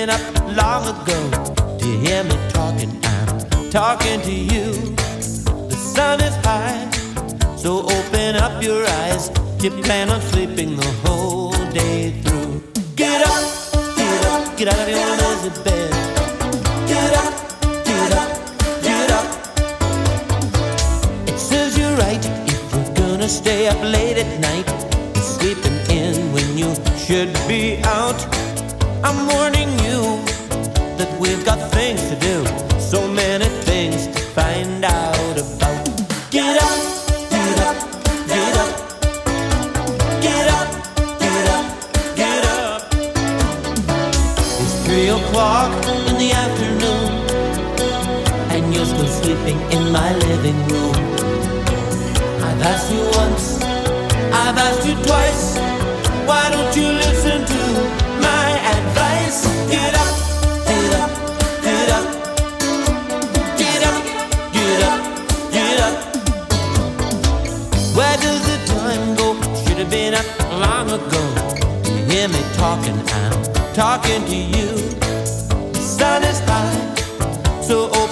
been up long ago to hear me talking. I'm talking to you. The sun is high, so open up your eyes. You plan on sleeping the whole day through. Get up, get up, get out of your lazy bed. Get up, get up, get up. It serves you right if you're gonna stay up late at night, sleeping in when you should be out. I'm warning you that we've got things to do, so many things to find out about. Get up, get up, get up. Get up, get up, get up. It's 3 o'clock in the afternoon, and you're still sleeping in my living room. I've asked you once, I've asked you twice, why don't you listen to my advice? Get up, get up, get up. Get up, get up, get up. Where does the time go? Should have been up long ago. You hear me talking, I'm talking to you. The sun is high, so